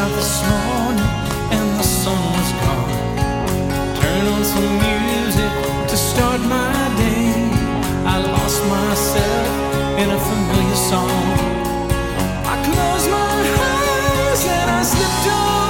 out this morning and the sun was gone. Turn on some music to start my day. I lost myself in a familiar song. I closed my eyes and I slipped away.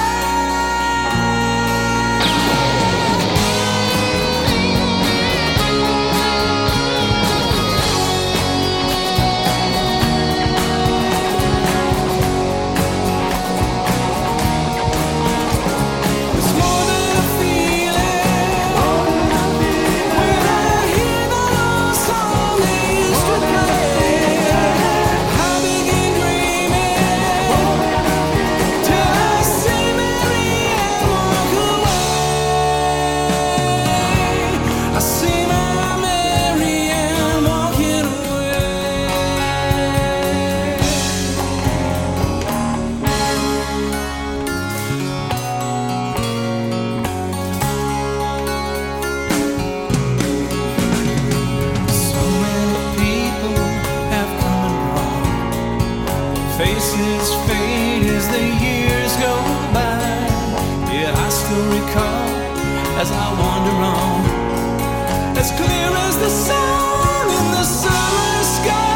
Faces fade as the years go by. Yeah, I still recall as I wander on, as clear as the sun in the summer sky.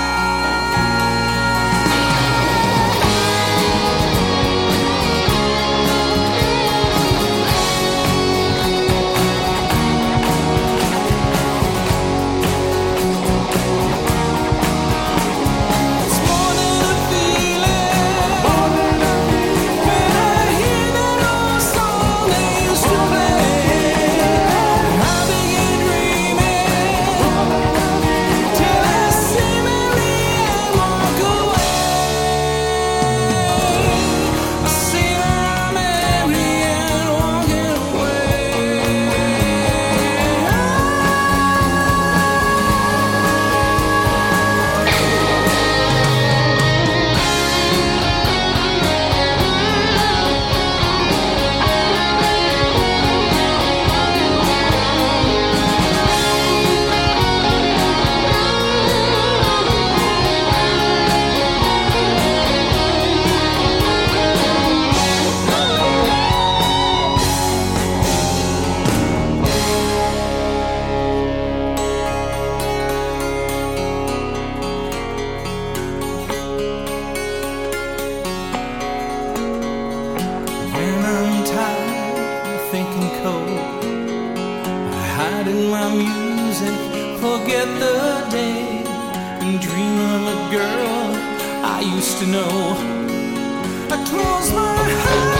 Thinking cold, I hide in my music, forget the day, and dream of a girl I used to know. I close my eyes.